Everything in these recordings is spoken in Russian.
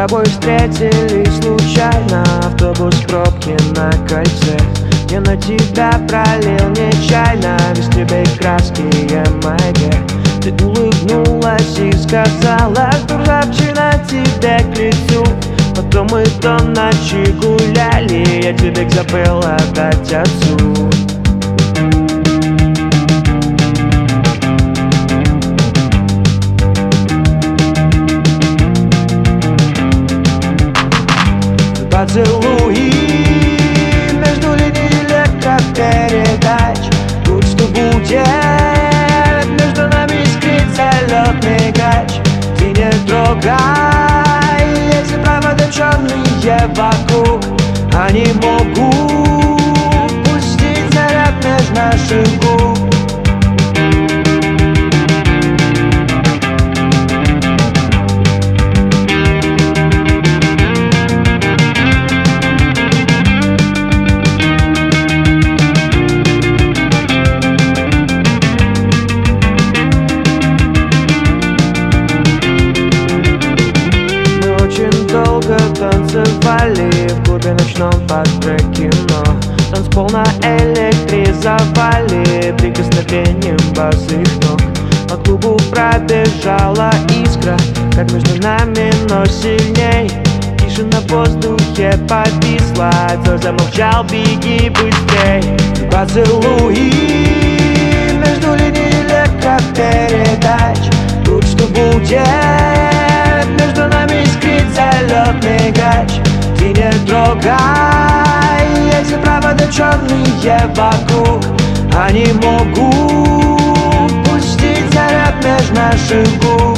тобой встретились случайно, автобус в пробке на кольце. Я на тебя пролил нечаянно без тебя и краски МГ. Ты улыбнулась и сказала, что ржавчина тебе к лицу. Потом мы до ночи гуляли, я тебе забыл отдать отцу. Поцелуи между линий электропередач. Будь что будет, между нами искрит залетный гач. Ты не трогай эти провода черные вокруг. Они могут пустить заряд между наших губ. Танцевали в клубе ночном под кино. Танцпол на электризовали прикосновением босых ног. По клубу пробежала искра, как между нами, но сильней. Тишина в воздухе повисла, кто замолчал, беги быстрей. Поцелуи между линий электропередач. Будь что будет, между нами искрит залетный гач. Ты не трогай эти провода черные вокруг. Они могут пустить заряд между наших губ.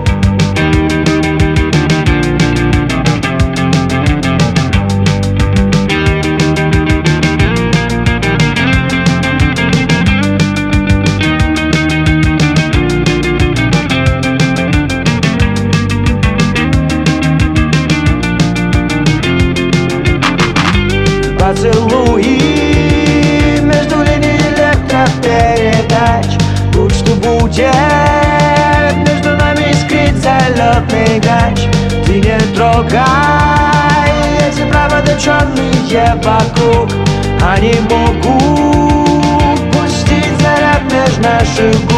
Поцелуи между линий электропередач. Будь что будет, между нами искрит залетный гач. Ты не трогай эти провода черные вокруг. Они могут пустить заряд между наших губ.